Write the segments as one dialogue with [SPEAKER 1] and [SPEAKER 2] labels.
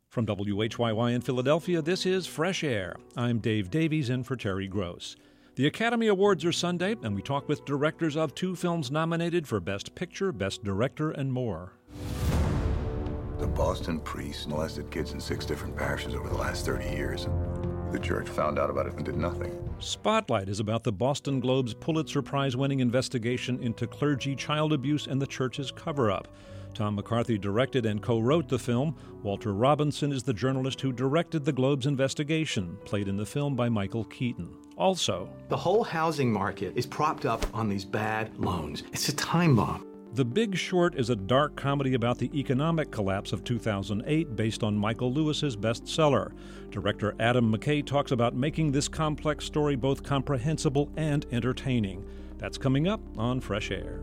[SPEAKER 1] From WHYY in Philadelphia, this is Fresh Air. I'm Dave Davies in for Terry Gross. The Academy Awards are Sunday, and we talk with directors of two films nominated for Best Picture, Best Director, and more.
[SPEAKER 2] The Boston priest molested kids in 6 different parishes over the last 30 years. The church found out about it and did nothing.
[SPEAKER 1] Spotlight is about the Boston Globe's Pulitzer Prize-winning investigation into clergy child abuse and the church's cover-up. Tom McCarthy directed and co-wrote the film. Walter Robinson is the journalist who directed the Globe's investigation, played in the film by Michael Keaton. Also,
[SPEAKER 3] the whole housing market is propped up on these bad loans. It's a time bomb.
[SPEAKER 1] The Big Short is a dark comedy about the economic collapse of 2008 based on Michael Lewis's bestseller. Director Adam McKay talks about making this complex story both comprehensible and entertaining. That's coming up on Fresh Air.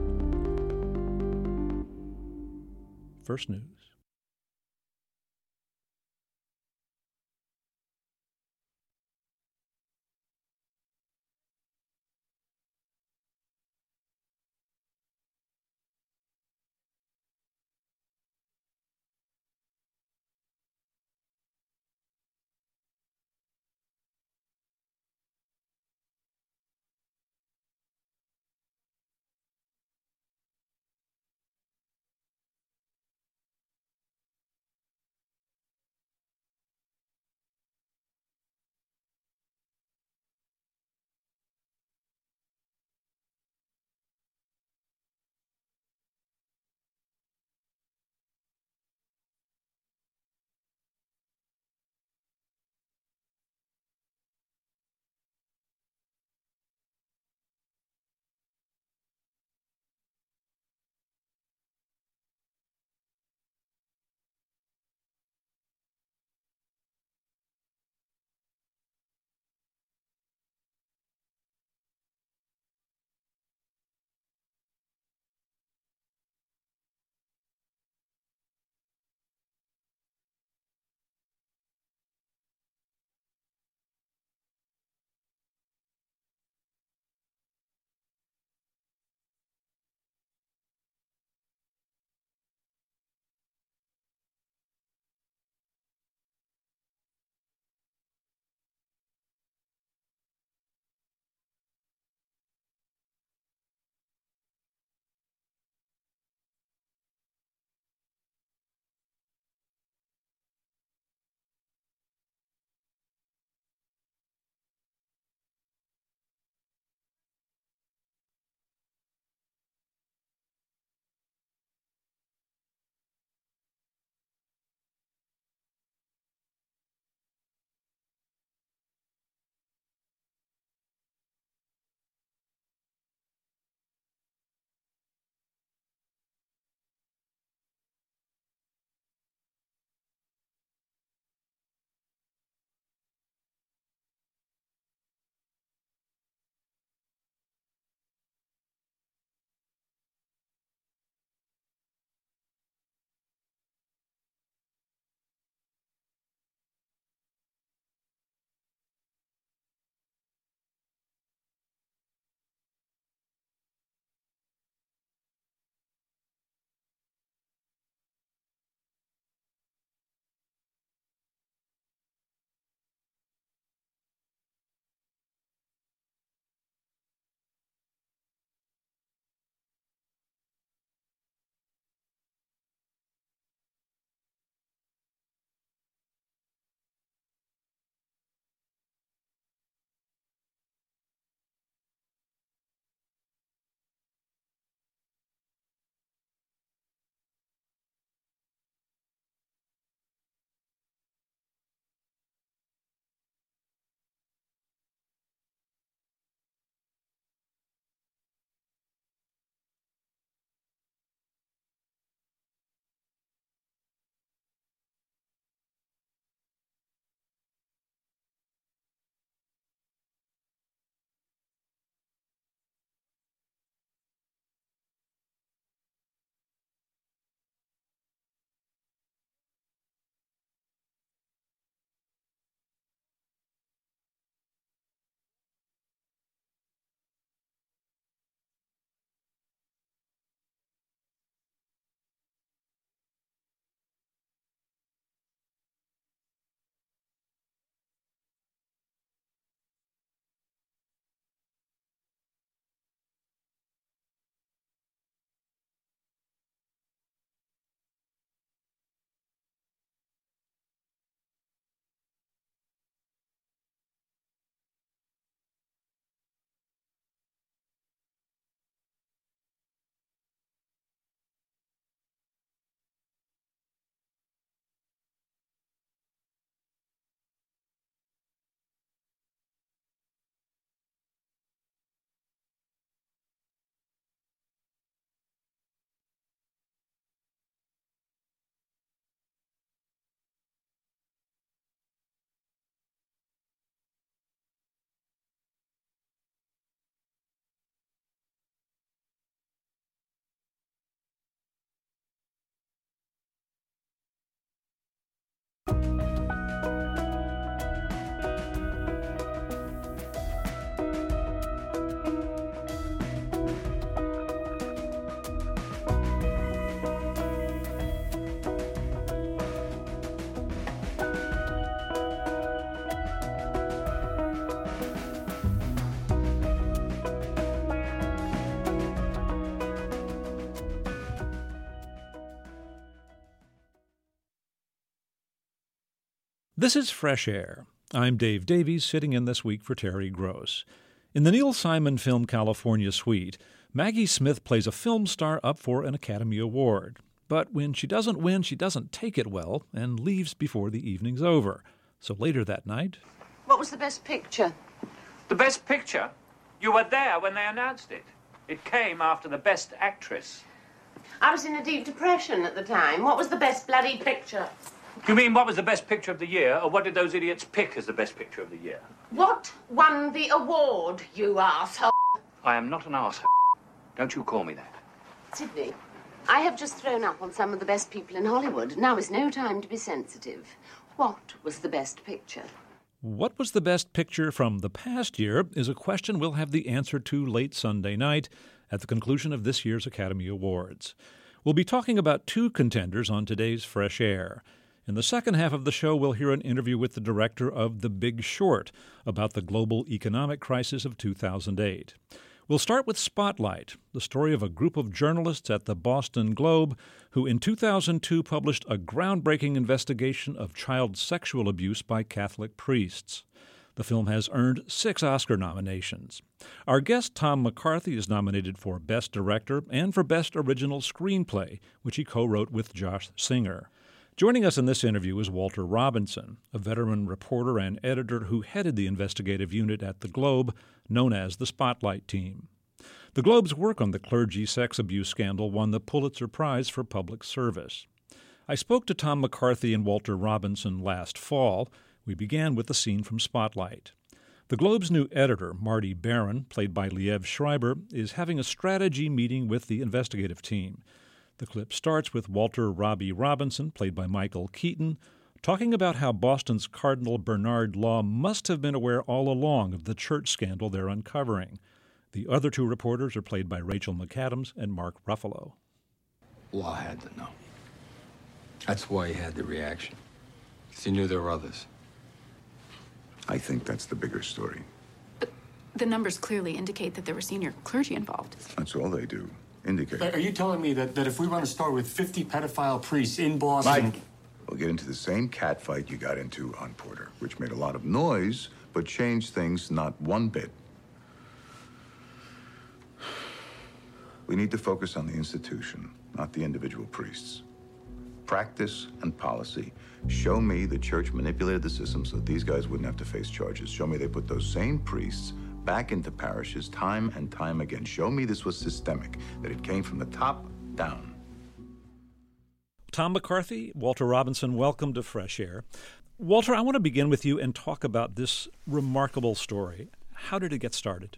[SPEAKER 1] First News. This is Fresh Air. I'm Dave Davies, sitting in this week for Terry Gross. In the Neil Simon film California Suite, Maggie Smith plays a film star up for an Academy Award. But when she doesn't win, she doesn't take it well and leaves before the evening's over. So later that night...
[SPEAKER 4] What was the best picture?
[SPEAKER 5] The best picture? You were there when they announced it. It came after the best actress.
[SPEAKER 4] I was in a deep depression at the time. What was the best bloody picture?
[SPEAKER 5] You mean what was the best picture of the year, or what did those idiots pick as the best picture of the year?
[SPEAKER 4] What won the award, you arsehole?
[SPEAKER 5] I am not an arsehole. Don't you call me that.
[SPEAKER 4] Sidney, I have just thrown up on some of the best people in Hollywood. Now is no time to be sensitive. What was the best picture?
[SPEAKER 1] What was the best picture from the past year is a question we'll have the answer to late Sunday night at the conclusion of this year's Academy Awards. We'll be talking about two contenders on today's Fresh Air. In the second half of the show, we'll hear an interview with the director of The Big Short about the global economic crisis of 2008. We'll start with Spotlight, the story of a group of journalists at the Boston Globe who in 2002 published a groundbreaking investigation of child sexual abuse by Catholic priests. The film has earned 6 Oscar nominations. Our guest, Tom McCarthy, is nominated for Best Director and for Best Original Screenplay, which he co-wrote with Josh Singer. Joining us in this interview is Walter Robinson, a veteran reporter and editor who headed the investigative unit at the Globe, known as the Spotlight Team. The Globe's work on the clergy sex abuse scandal won the Pulitzer Prize for Public Service. I spoke to Tom McCarthy and Walter Robinson last fall. We began with a scene from Spotlight. The Globe's new editor, Marty Baron, played by Liev Schreiber, is having a strategy meeting with the investigative team. The clip starts with Walter Robbie Robinson, played by Michael Keaton, talking about how Boston's Cardinal Bernard Law must have been aware all along of the church scandal they're uncovering. The other 2 reporters are played by Rachel McAdams and Mark Ruffalo.
[SPEAKER 6] Law had to know. That's why he had the reaction. Because he knew there were others.
[SPEAKER 2] I think that's the bigger story.
[SPEAKER 7] But the numbers clearly indicate that there were senior clergy involved.
[SPEAKER 2] That's all they do. Indicate.
[SPEAKER 8] Are you telling me that if we run a story with 50 pedophile priests in Boston...
[SPEAKER 2] Mike, we'll get into the same catfight you got into on Porter, which made a lot of noise, but changed things not one bit. We need to focus on the institution, not the individual priests. Practice and policy. Show me the church manipulated the system so that these guys wouldn't have to face charges. Show me they put those same priests back into parishes time and time again. Show me this was systemic, that it came from the top down.
[SPEAKER 1] Tom McCarthy, Walter Robinson, welcome to Fresh Air. Walter, I want to begin with you and talk about this remarkable story. How did it get started?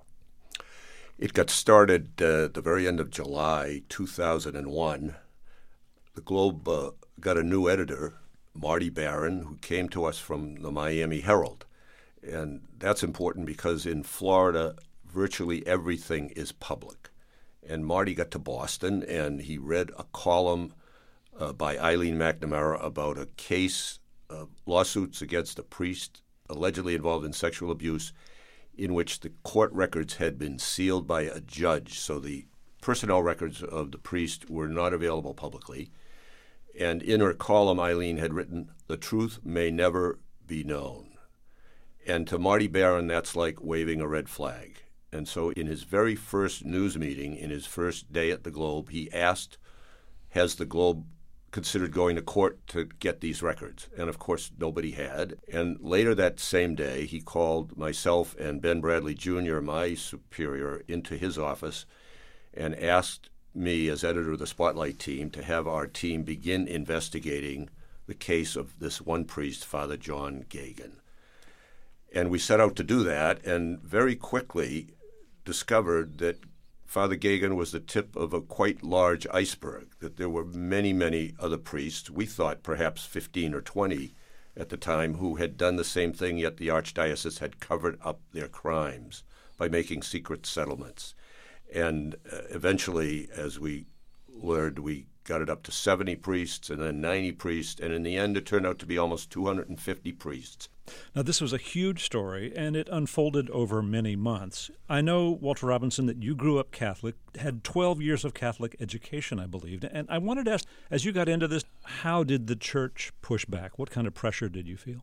[SPEAKER 9] It got started at the very end of July 2001. The Globe got a new editor, Marty Baron, who came to us from the Miami Herald. And that's important because in Florida, virtually everything is public. And Marty got to Boston, and he read a column by Eileen McNamara about a case of lawsuits against a priest allegedly involved in sexual abuse in which the court records had been sealed by a judge, so the personnel records of the priest were not available publicly. And in her column, Eileen had written, "The truth may never be known." And to Marty Baron, that's like waving a red flag. And so in his very first news meeting, in his first day at the Globe, he asked, has the Globe considered going to court to get these records? And of course, nobody had. And later that same day, he called myself and Ben Bradley Jr., my superior, into his office and asked me as editor of the Spotlight team to have our team begin investigating the case of this one priest, Father John Geoghegan. And we set out to do that and very quickly discovered that Father Geoghegan was the tip of a quite large iceberg, that there were many, many other priests, we thought perhaps 15 or 20 at the time, who had done the same thing, yet the Archdiocese had covered up their crimes by making secret settlements. And eventually, as we learned, we got it up to 70 priests and then 90 priests, and in the end it turned out to be almost 250 priests.
[SPEAKER 1] Now, this was a huge story, and it unfolded over many months. I know, Walter Robinson, that you grew up Catholic, had 12 years of Catholic education, I believe. And I wanted to ask, as you got into this, how did the church push back? What kind of pressure did you feel?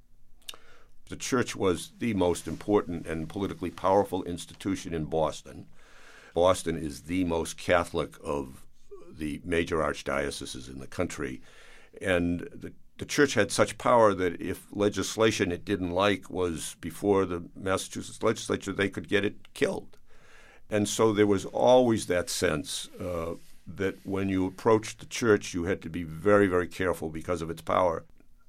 [SPEAKER 9] The church was the most important and politically powerful institution in Boston. Boston is the most Catholic of the major archdioceses in the country. And the church had such power that if legislation it didn't like was before the Massachusetts legislature, they could get it killed. And so there was always that sense that when you approached the church, you had to be very, very careful because of its power.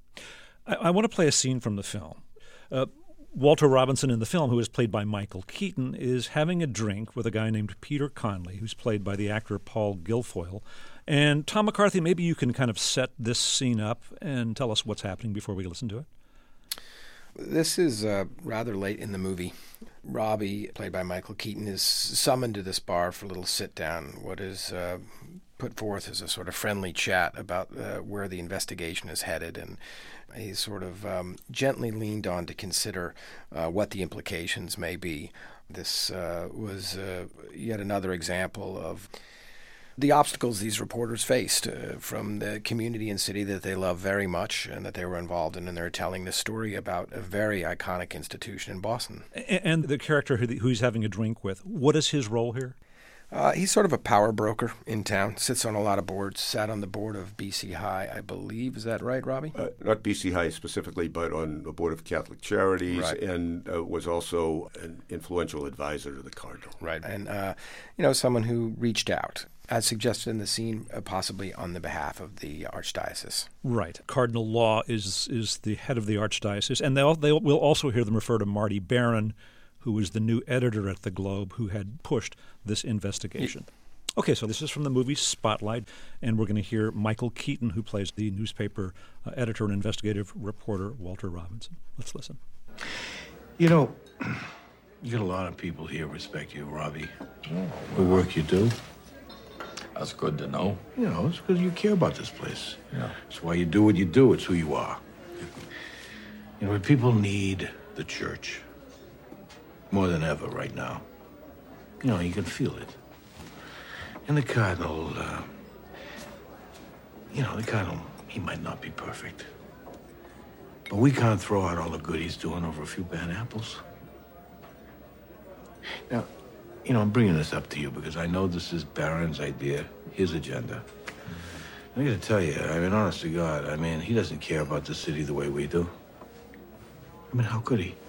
[SPEAKER 1] I want to play a scene from the film. Walter Robinson in the film, who is played by Michael Keaton, is having a drink with a guy named Peter Conley, who's played by the actor Paul Guilfoyle. And Tom McCarthy, maybe you can kind of set this scene up and tell us what's happening before we listen to it.
[SPEAKER 10] This is rather late in the movie. Robbie, played by Michael Keaton, is summoned to this bar for a little sit-down. What is put forth as a sort of friendly chat about where the investigation is headed, and he's sort of gently leaned on to consider what the implications may be. This was yet another example of the obstacles these reporters faced from the community and city that they love very much and that they were involved in, and they're telling this story about a very iconic institution in Boston.
[SPEAKER 1] And the character who he's having a drink with, what is his role here?
[SPEAKER 10] He's sort of a power broker in town, sits on a lot of boards, sat on the board of BC High, I believe. Is that right, Robbie?
[SPEAKER 9] Not BC High specifically, but on the board of Catholic Charities, right. And was also an influential advisor to the Cardinal.
[SPEAKER 10] Right, and someone who reached out, as suggested in the scene, possibly on the behalf of the Archdiocese.
[SPEAKER 1] Right. Cardinal Law is the head of the Archdiocese, and they will also hear them refer to Marty Barron, who was the new editor at the Globe, who had pushed this investigation. Okay, so this is from the movie Spotlight, and we're going to hear Michael Keaton, who plays the newspaper editor and investigative reporter Walter Robinson. Let's listen.
[SPEAKER 11] You know, you got a lot of people here respect you, Robbie. The work you do.
[SPEAKER 6] That's good to know.
[SPEAKER 11] You know, it's because you care about this place.
[SPEAKER 6] Yeah.
[SPEAKER 11] It's why you do what you do. It's who you are. You know, people need the church more than ever right now. You know, you can feel it. And the Cardinal, the Cardinal, he might not be perfect. But we can't throw out all the good he's doing over a few bad apples. Now, I'm bringing this up to you because I know this is Barron's idea, his agenda. I got to tell you, honest to God, he doesn't care about the city the way we do. How could he?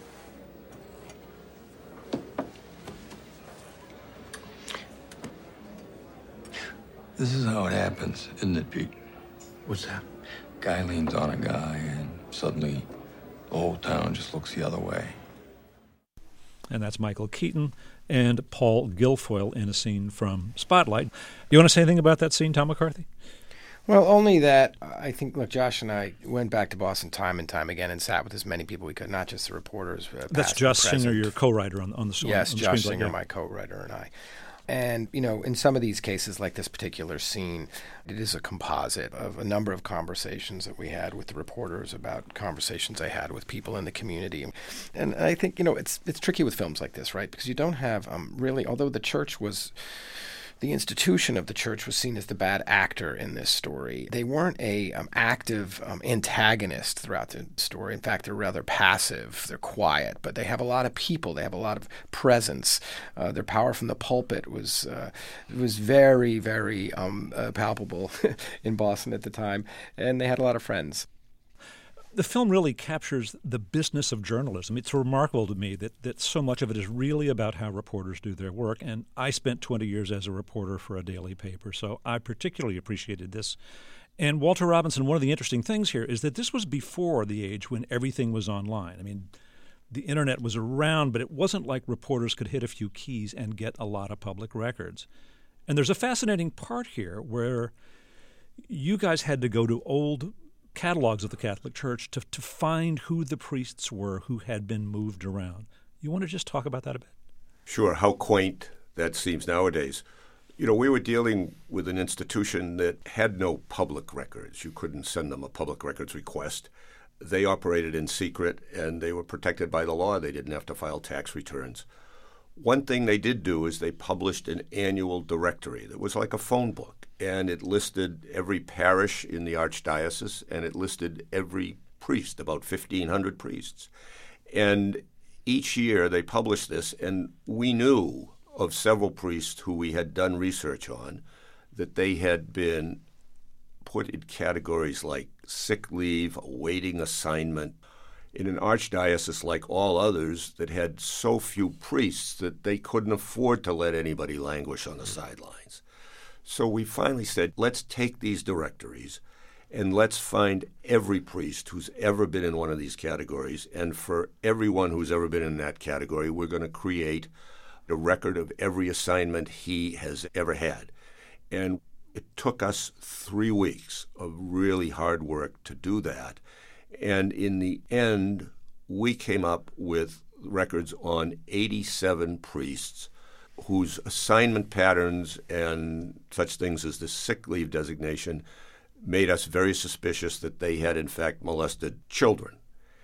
[SPEAKER 6] This is how it happens, isn't it, Pete?
[SPEAKER 11] What's that?
[SPEAKER 6] Guy leans on a guy, and suddenly the whole town just looks the other way.
[SPEAKER 1] And that's Michael Keaton and Paul Guilfoyle in a scene from Spotlight. You want to say anything about that scene, Tom McCarthy?
[SPEAKER 10] Well, only that I think, look, Josh and I went back to Boston time and time again and sat with as many people we could, not just the reporters.
[SPEAKER 1] That's Josh Singer, your co-writer on the story.
[SPEAKER 10] Yes, Josh Singer,
[SPEAKER 1] yeah.
[SPEAKER 10] my co-writer, and I. And, in some of these cases, like this particular scene, it is a composite of a number of conversations that we had with the reporters about conversations I had with people in the community. And I think, it's tricky with films like this, right? Because you don't have really, although the institution of the church was seen as the bad actor in this story. They weren't a active antagonist throughout the story. In fact, they're rather passive. They're quiet, but they have a lot of people. They have a lot of presence. Their power from the pulpit was very, very palpable in Boston at the time, and they had a lot of friends.
[SPEAKER 1] The film really captures the business of journalism. It's remarkable to me that so much of it is really about how reporters do their work. And I spent 20 years as a reporter for a daily paper, so I particularly appreciated this. And Walter Robinson, one of the interesting things here is that this was before the age when everything was online. The internet was around, but it wasn't like reporters could hit a few keys and get a lot of public records. And there's a fascinating part here where you guys had to go to old catalogs of the Catholic Church to find who the priests were who had been moved around. You want to just talk about that a bit?
[SPEAKER 9] Sure. How quaint that seems nowadays. You know, we were dealing with an institution that had no public records. You couldn't send them a public records request. They operated in secret, and they were protected by the law. They didn't have to file tax returns. One thing they did do is they published an annual directory that was like a phone book, and it listed every parish in the archdiocese, and it listed every priest, about 1,500 priests. And each year they published this, and we knew of several priests who we had done research on that they had been put in categories like sick leave, awaiting assignment, in an archdiocese like all others that had so few priests that they couldn't afford to let anybody languish on the sidelines. So we finally said, let's take these directories and let's find every priest who's ever been in one of these categories, and for everyone who's ever been in that category, we're going to create a record of every assignment he has ever had. And it took us 3 weeks of really hard work to do that. And in the end, we came up with records on 87 priests whose assignment patterns and such things as the sick leave designation made us very suspicious that they had, in fact, molested children.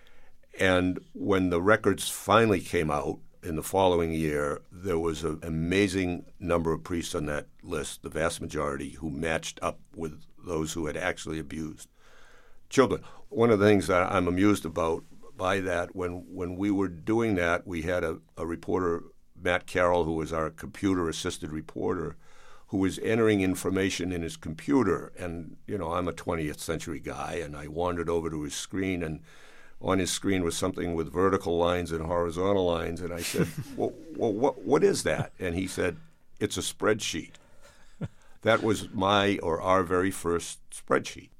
[SPEAKER 9] And when the records finally came out in the following year, there was an amazing number of priests on that list, the vast majority, who matched up with those who had actually abused children. One of the things that I'm amused about by that, when we were doing that, we had a reporter, Matt Carroll, who was our computer-assisted reporter, who was entering information in his computer. And, you know, I'm a 20th century guy, and I wandered over to his screen, and on his screen was something with vertical lines and horizontal lines. And I said, well, what is that? And he said, it's a spreadsheet. That was my or our very first spreadsheet.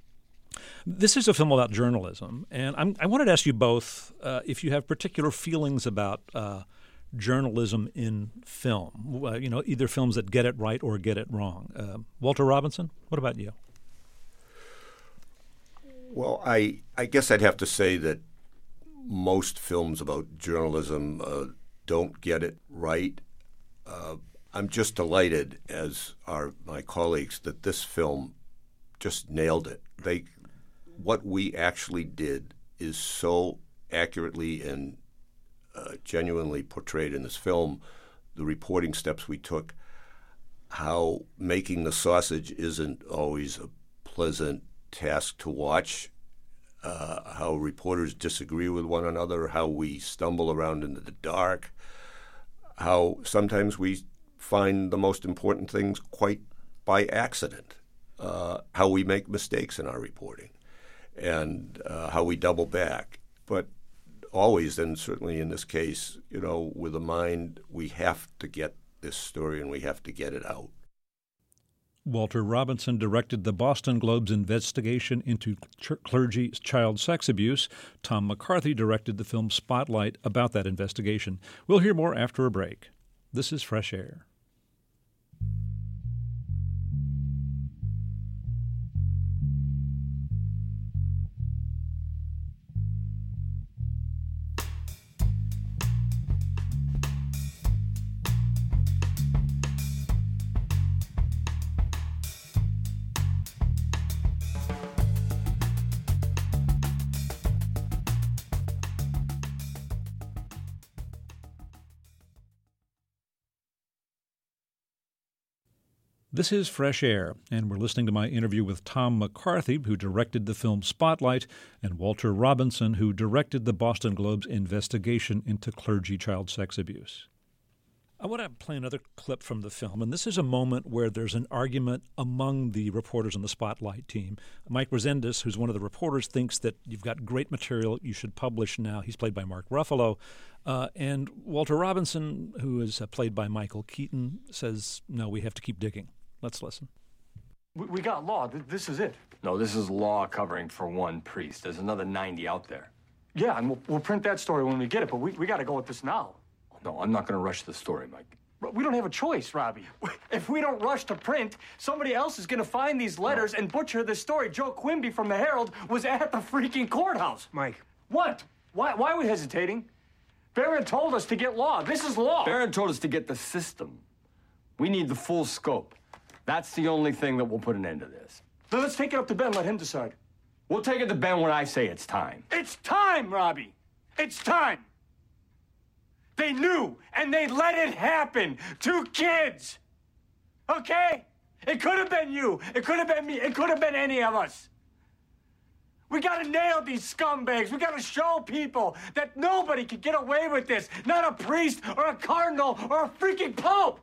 [SPEAKER 1] This is a film about journalism, and I wanted to ask you both if you have particular feelings about journalism in film, either films that get it right or get it wrong. Walter Robinson, what about you?
[SPEAKER 9] Well, I guess I'd have to say that most films about journalism don't get it right. I'm just delighted, as are my colleagues, that this film just nailed it. What we actually did is so accurately and genuinely portrayed in this film. The reporting steps we took, how making the sausage isn't always a pleasant task to watch, how reporters disagree with one another, how we stumble around in the dark, how sometimes we find the most important things quite by accident, how we make mistakes in our reporting, and how we double back. But always, and certainly in this case, with a mind, we have to get this story and we have to get it out.
[SPEAKER 1] Walter Robinson directed the Boston Globe's investigation into clergy's child sex abuse. Tom McCarthy directed the film Spotlight about that investigation. We'll hear more after a break. This is Fresh Air. This is Fresh Air, and we're listening to my interview with Tom McCarthy, who directed the film Spotlight, and Walter Robinson, who directed the Boston Globe's investigation into clergy child sex abuse. I want to play another clip from the film, and this is a moment where there's an argument among the reporters on the Spotlight team. Mike Resendez, who's one of the reporters, thinks that you've got great material you should publish now. He's played by Mark Ruffalo. And Walter Robinson, who is played by Michael Keaton, says, no, we have to keep digging. Let's listen.
[SPEAKER 8] We got law. This is it.
[SPEAKER 6] No, this is law covering for one priest. There's another 90 out there.
[SPEAKER 8] Yeah, and we'll print that story when we get it, but we got to go with this now.
[SPEAKER 6] No, I'm not going to rush the story, Mike.
[SPEAKER 8] We don't have a choice, Robbie. If we don't rush to print, somebody else is going to find these letters and butcher this story. Joe Quimby from the Herald was at the freaking courthouse.
[SPEAKER 12] Mike.
[SPEAKER 8] What? Why are we hesitating? Barron told us to get law. This is law.
[SPEAKER 6] Barron told us to get the system.
[SPEAKER 8] We need the full scope. That's the only thing that will put an end to this. So let's take it up to Ben, let him decide. We'll take it to Ben when I say it's time. It's time, Robbie! It's time! They knew, and they let it happen. 2 kids! Okay? It could have been you. It could have been me. It could have been any of us. We gotta nail these scumbags. We gotta show people that nobody can get away with this. Not a priest or a cardinal or a freaking pope.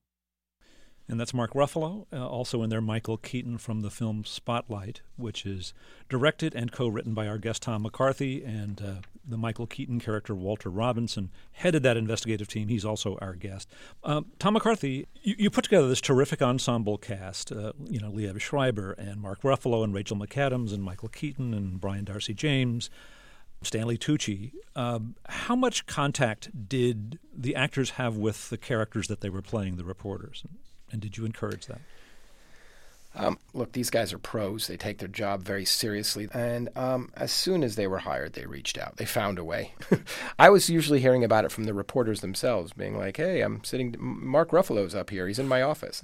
[SPEAKER 1] And that's Mark Ruffalo. Also in there, Michael Keaton from the film Spotlight, which is directed and co-written by our guest Tom McCarthy, and the Michael Keaton character Walter Robinson headed that investigative team. He's also our guest. Tom McCarthy, you put together this terrific ensemble cast. Liev Schreiber and Mark Ruffalo and Rachel McAdams and Michael Keaton and Brian Darcy James, Stanley Tucci. How much contact did the actors have with the characters that they were playing, the reporters? And did you encourage that?
[SPEAKER 10] Look, these guys are pros. They take their job very seriously. And as soon as they were hired, they reached out. They found a way. I was usually hearing about it from the reporters themselves, being like, hey, Mark Ruffalo's up here. He's in my office.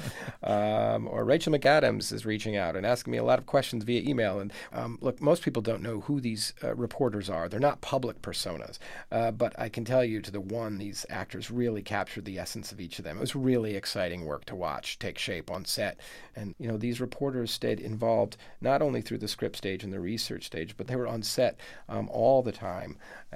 [SPEAKER 10] Or Rachel McAdams is reaching out and asking me a lot of questions via email. And look, most people don't know who these reporters are. They're not public personas. But I can tell you, these actors really captured the essence of each of them. It was really exciting work to watch take shape on set. And, these reporters stayed involved not only through the script stage and the research stage, but they were on set all the time.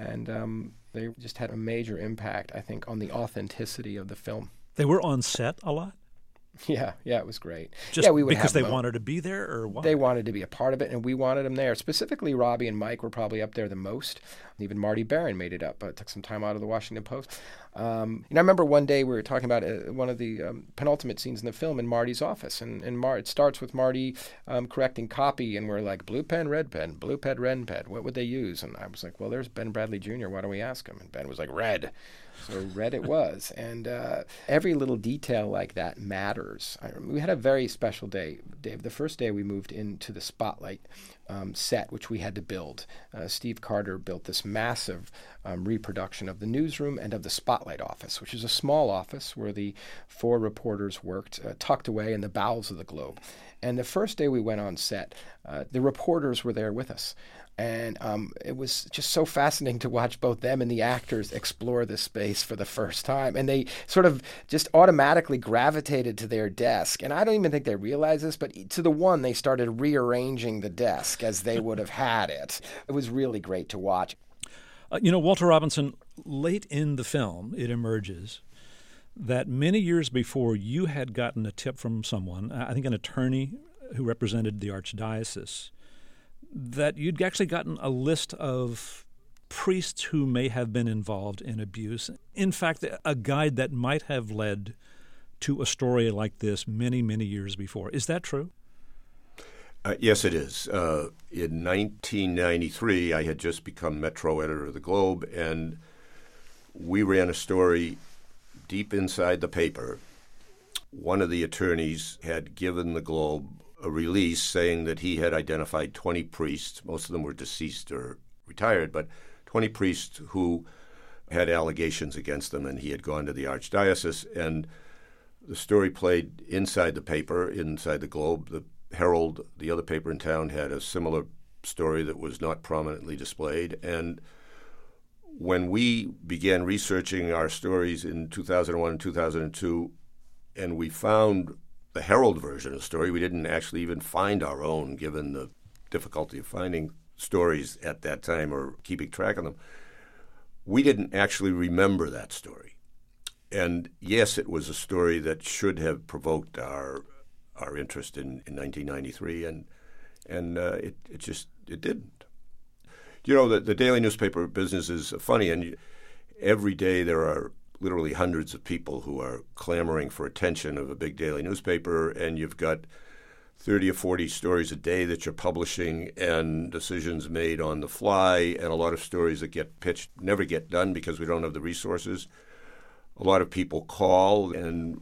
[SPEAKER 10] And they just had a major impact, I think, on the authenticity of the film.
[SPEAKER 1] They were on set a lot?
[SPEAKER 10] Yeah, it was great.
[SPEAKER 1] We would because they wanted to be there, or what?
[SPEAKER 10] They wanted to be a part of it, and we wanted them there. Specifically, Robbie and Mike were probably up there the most. Even Marty Barron made it up, but took some time out of the Washington Post. I remember one day we were talking about one of the penultimate scenes in the film in Marty's office, and it starts with Marty correcting copy, and we're like, blue pen, red pen, what would they use? And I was like, well, there's Ben Bradley Jr., why don't we ask him? And Ben was like, red. So red it was. And every little detail like that matters. We had a very special day, Dave. The first day we moved into the Spotlight set, which we had to build. Steve Carter built this massive reproduction of the newsroom and of the Spotlight office, which is a small office where the 4 reporters worked, tucked away in the bowels of the Globe. And the first day we went on set, the reporters were there with us. And it was just so fascinating to watch both them and the actors explore this space for the first time. And they sort of just automatically gravitated to their desk. And I don't even think they realized this, but to the one, they started rearranging the desk as they would have had it. It was really great to watch.
[SPEAKER 1] Walter Robinson, late in the film, it emerges that many years before you had gotten a tip from someone, I think an attorney who represented the Archdiocese, that you'd actually gotten a list of priests who may have been involved in abuse. In fact, a guide that might have led to a story like this many, many years before. Is that true?
[SPEAKER 9] Yes, it is. In 1993, I had just become Metro editor of the Globe, and we ran a story deep inside the paper. One of the attorneys had given the Globe a release saying that he had identified 20 priests, most of them were deceased or retired, but 20 priests who had allegations against them, and he had gone to the Archdiocese, and the story played inside the paper, inside the Globe. The Herald, the other paper in town, had a similar story that was not prominently displayed, and when we began researching our stories in 2001 and 2002, and we found the Herald version of the story, we didn't actually even find our own, given the difficulty of finding stories at that time or keeping track of them. We didn't actually remember that story. And yes, it was a story that should have provoked our interest in 1993, and it didn't. The daily newspaper business is funny, and every day there are literally hundreds of people who are clamoring for attention of a big daily newspaper, and you've got 30 or 40 stories a day that you're publishing and decisions made on the fly, and a lot of stories that get pitched never get done because we don't have the resources. A lot of people call, and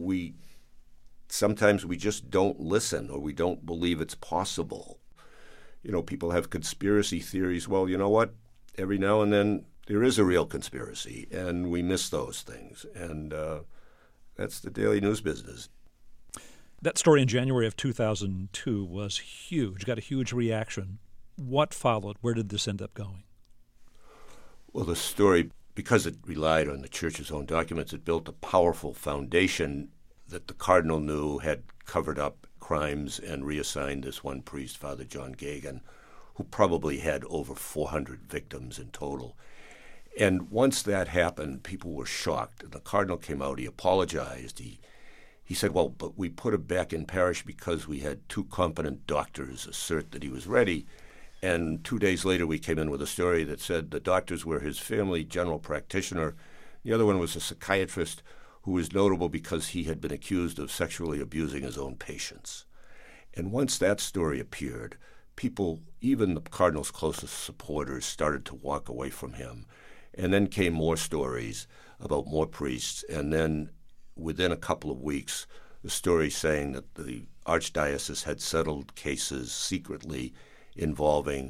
[SPEAKER 9] sometimes we just don't listen, or we don't believe it's possible. People have conspiracy theories. Well, you know what? Every now and then there is a real conspiracy, and we miss those things. And That's the daily news business.
[SPEAKER 1] That story in January of 2002 was huge, got a huge reaction. What followed? Where did this end up going?
[SPEAKER 9] Well, the story, because it relied on the church's own documents, it built a powerful foundation that the cardinal knew had covered up crimes and reassigned this one priest, Father John Geoghegan, who probably had over 400 victims in total. And once that happened, people were shocked. And the cardinal came out, he apologized. He said, well, but we put him back in parish because we had two competent doctors assert that he was ready. And 2 days later, we came in with a story that said the doctors were his family general practitioner. The other one was a psychiatrist who was notable because he had been accused of sexually abusing his own patients. And once that story appeared, people, even the cardinal's closest supporters, started to walk away from him. And then came more stories about more priests. And then within a couple of weeks, the story saying that the archdiocese had settled cases secretly involving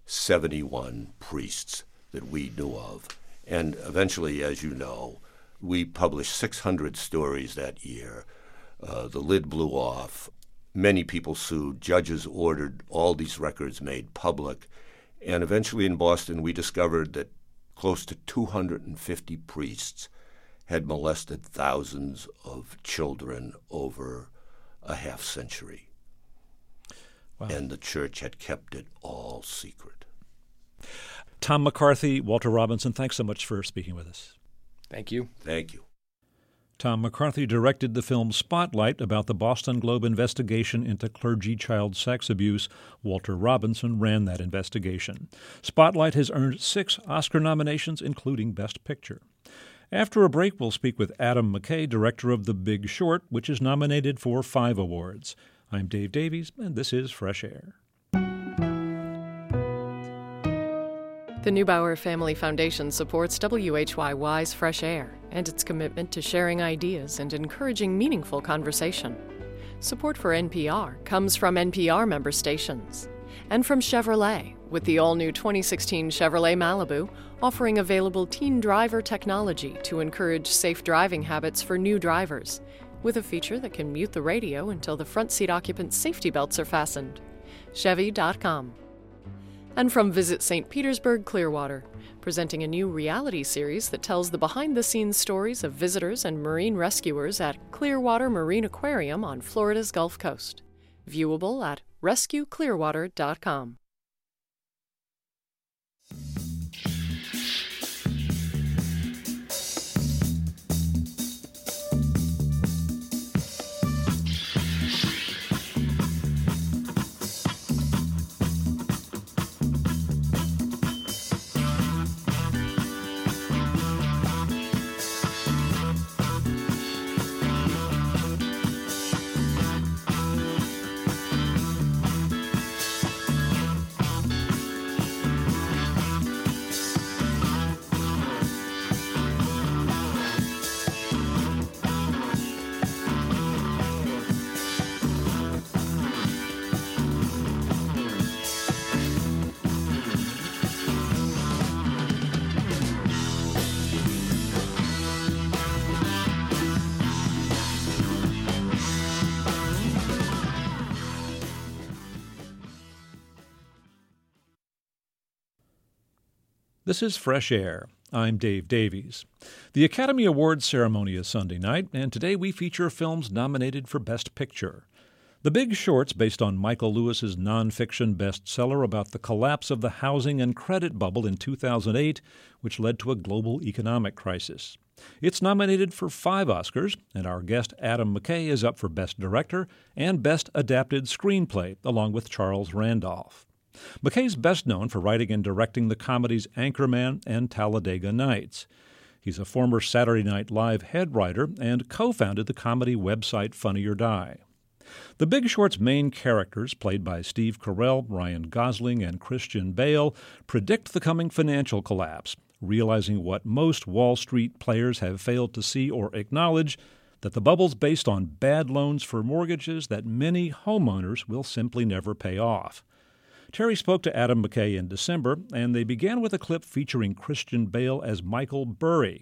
[SPEAKER 9] 71 priests that we knew of. And eventually, as you know, we published 600 stories that year. The lid blew off. Many people sued. Judges ordered all these records made public. And eventually in Boston, we discovered that close to 250 priests had molested thousands of children over a half century. Wow. And the church had kept it all secret.
[SPEAKER 1] Tom McCarthy, Walter Robinson, thanks so much for speaking with us.
[SPEAKER 10] Thank you.
[SPEAKER 9] Thank you.
[SPEAKER 1] Tom McCarthy directed the film Spotlight about the Boston Globe investigation into clergy child sex abuse. Walter Robinson ran that investigation. Spotlight has earned 6 Oscar nominations, including Best Picture. After a break, we'll speak with Adam McKay, director of The Big Short, which is nominated for 5 awards. I'm Dave Davies, and this is Fresh Air.
[SPEAKER 12] The Neubauer Family Foundation supports WHYY's Fresh Air and its commitment to sharing ideas and encouraging meaningful conversation. Support for NPR comes from NPR member stations and from Chevrolet, with the all-new 2016 Chevrolet Malibu offering available teen driver technology to encourage safe driving habits for new drivers, with a feature that can mute the radio until the front seat occupant's safety belts are fastened. Chevy.com. And from Visit St. Petersburg Clearwater, presenting a new reality series that tells the behind-the-scenes stories of visitors and marine rescuers at Clearwater Marine Aquarium on Florida's Gulf Coast. Viewable at rescueclearwater.com.
[SPEAKER 1] This is Fresh Air. I'm Dave Davies. The Academy Awards ceremony is Sunday night, and today we feature films nominated for Best Picture. The Big Short's based on Michael Lewis's nonfiction bestseller about the collapse of the housing and credit bubble in 2008, which led to a global economic crisis. It's nominated for 5 Oscars, and our guest Adam McKay is up for Best Director and Best Adapted Screenplay, along with Charles Randolph. McKay's best known for writing and directing the comedies Anchorman and Talladega Nights. He's a former Saturday Night Live head writer and co-founded the comedy website Funny or Die. The Big Short's main characters, played by Steve Carell, Ryan Gosling, and Christian Bale, predict the coming financial collapse, realizing what most Wall Street players have failed to see or acknowledge, that the bubble's based on bad loans for mortgages that many homeowners will simply never pay off. Terry spoke to Adam McKay in December, and they began with a clip featuring Christian Bale as Michael Burry,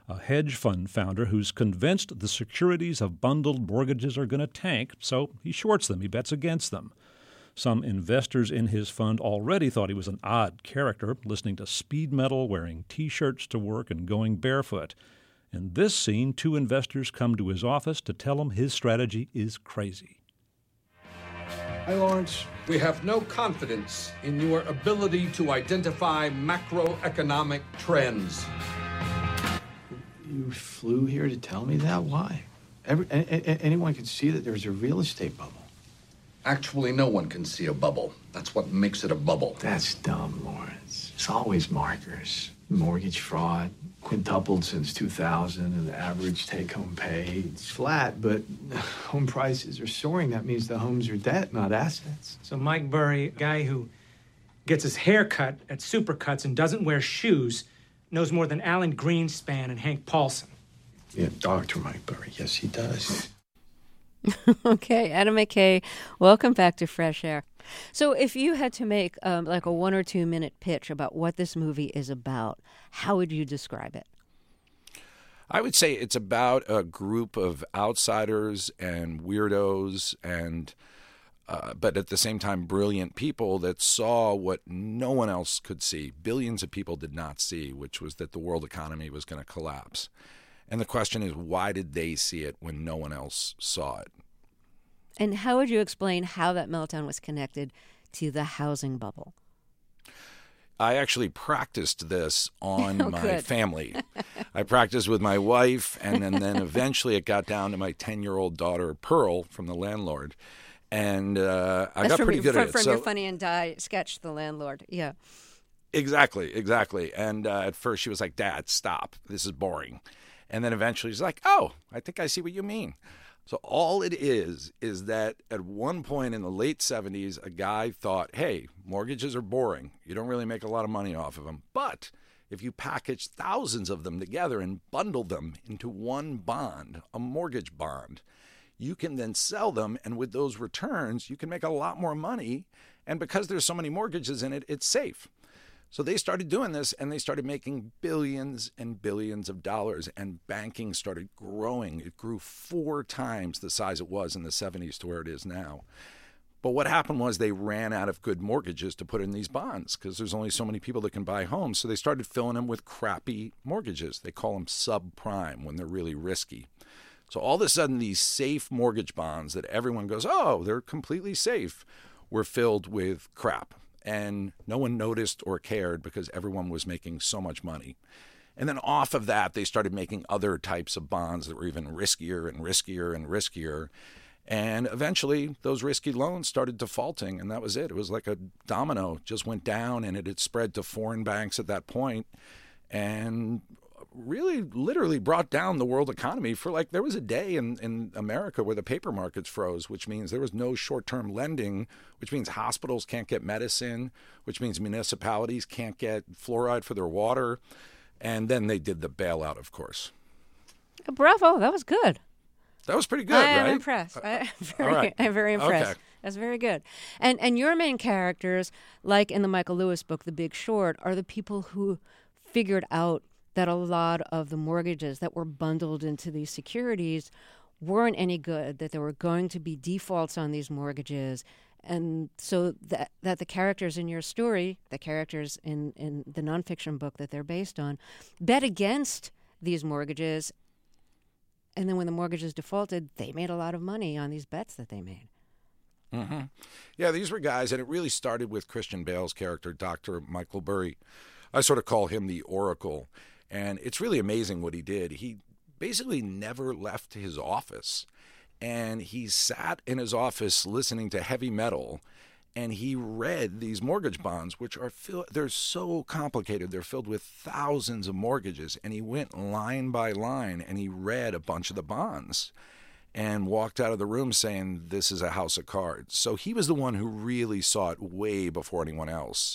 [SPEAKER 1] a hedge fund founder who's convinced the securities of bundled mortgages are going to tank, so he shorts them. He bets against them. Some investors in his fund already thought he was an odd character, listening to speed metal, wearing T-shirts to work, and going barefoot. In this scene, 2 investors come to his office to tell him his strategy is crazy.
[SPEAKER 13] Hi, Lawrence. We have no confidence in your ability to identify macroeconomic trends.
[SPEAKER 3] You flew here to tell me that? Why? Anyone can see that there's a real estate bubble.
[SPEAKER 13] Actually, no one can see a bubble. That's what makes it a bubble.
[SPEAKER 3] That's dumb, Lawrence. It's always markers. Mortgage fraud quintupled since 2000, and the average take-home pay is flat, but home prices are soaring. That means the homes are debt, not assets.
[SPEAKER 14] So Mike Burry, a guy who gets his hair cut at Supercuts and doesn't wear shoes, knows more than Alan Greenspan and Hank Paulson.
[SPEAKER 3] Yeah, Dr. Mike Burry. Yes, he does.
[SPEAKER 15] Okay, Adam McKay, welcome back to Fresh Air. So if you had to make like a 1 or 2 minute pitch about what this movie is about, how would you describe it?
[SPEAKER 16] I would say it's about a group of outsiders and weirdos and but at the same time brilliant people that saw what no one else could see. Billions of people did not see, which was that the world economy was going to collapse. And the question is, why did they see it when no one else saw it?
[SPEAKER 15] And how would you explain how that meltdown was connected to the housing bubble?
[SPEAKER 16] I actually practiced this on my family. I practiced with my wife, and then eventually it got down to my 10-year-old daughter, Pearl, from The Landlord. And I got pretty good at it.
[SPEAKER 15] From your Funny and Die sketch, The Landlord, yeah.
[SPEAKER 16] Exactly. And at first she was like, Dad, stop. This is boring. And then eventually she's like, oh, I think I see what you mean. So all it is that at one point in the late 70s, a guy thought, hey, mortgages are boring. You don't really make a lot of money off of them. But if you package thousands of them together and bundle them into one bond, a mortgage bond, you can then sell them. And with those returns, you can make a lot more money. And because there's so many mortgages in it, it's safe. So they started doing this, and they started making billions and billions of dollars, and banking started growing. It grew 4 times the size it was in the 70s to where it is now. But what happened was they ran out of good mortgages to put in these bonds because there's only so many people that can buy homes. So they started filling them with crappy mortgages. They call them subprime when they're really risky. So all of a sudden, these safe mortgage bonds that everyone goes, oh, they're completely safe, were filled with crap. And no one noticed or cared because everyone was making so much money. And then off of that, they started making other types of bonds that were even riskier and riskier and riskier. And eventually, those risky loans started defaulting, and that was it. It was like a domino, just went down, and it had spread to foreign banks at that point, and really literally brought down the world economy for like, there was a day in America where the paper markets froze, which means there was no short-term lending, which means hospitals can't get medicine, which means municipalities can't get fluoride for their water. And then they did the bailout, of course.
[SPEAKER 15] Bravo, that was good.
[SPEAKER 16] That was pretty good, right?
[SPEAKER 15] I'm impressed. I'm very impressed.
[SPEAKER 16] Okay.
[SPEAKER 15] That's very good. And your main characters, like in the Michael Lewis book, The Big Short, are the people who figured out that a lot of the mortgages that were bundled into these securities weren't any good, that there were going to be defaults on these mortgages. And so that the characters in your story, the characters in the nonfiction book that they're based on, bet against these mortgages. And then when the mortgages defaulted, they made a lot of money on these bets that they made.
[SPEAKER 16] Mm-hmm. Yeah, these were guys, and it really started with Christian Bale's character, Dr. Michael Burry. I sort of call him the Oracle. And it's really amazing what he did. He basically never left his office. And he sat in his office listening to heavy metal. And he read these mortgage bonds, which are they're so complicated. They're filled with thousands of mortgages. And he went line by line and he read a bunch of the bonds and walked out of the room saying, this is a house of cards. So he was the one who really saw it way before anyone else.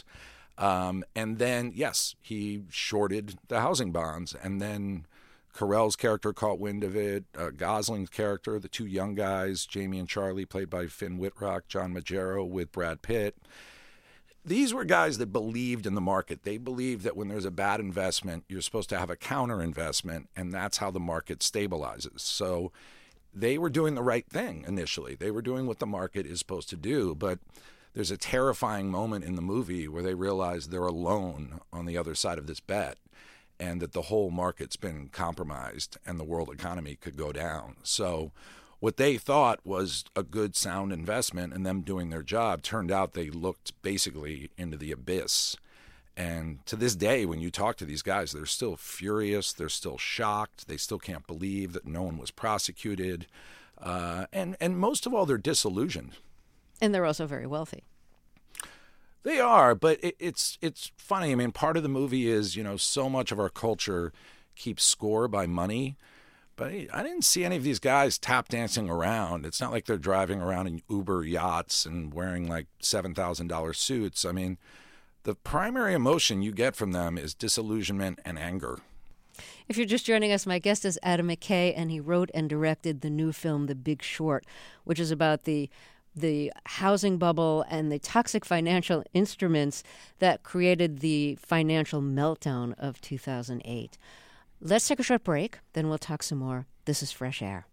[SPEAKER 16] And then, yes, he shorted the housing bonds. And then Carell's character caught wind of it. Gosling's character, the 2 young guys, Jamie and Charlie, played by Finn Wittrock, John Magaro with Brad Pitt. these were guys that believed in the market. They believed that when there's a bad investment, you're supposed to have a counter investment, and that's how the market stabilizes. So they were doing the right thing initially. They were doing what the market is supposed to do, but there's a terrifying moment in the movie where they realize they're alone on the other side of this bet, and that the whole market's been compromised and the world economy could go down. So what they thought was a good, sound investment and them doing their job turned out they looked basically into the abyss. And to this day, when you talk to these guys, they're still furious. They're still shocked. They still can't believe that no one was prosecuted. And most of all, they're disillusioned.
[SPEAKER 15] And they're also very wealthy.
[SPEAKER 16] They are, but it's funny. I mean, part of the movie is, so much of our culture keeps score by money. But I didn't see any of these guys tap dancing around. It's not like they're driving around in Uber yachts and wearing like $7,000 suits. I mean, the primary emotion you get from them is disillusionment and anger.
[SPEAKER 15] If you're just joining us, my guest is Adam McKay, and he wrote and directed the new film, The Big Short, which is about the housing bubble and the toxic financial instruments that created the financial meltdown of 2008. Let's take a short break, then we'll talk some more. This is Fresh Air.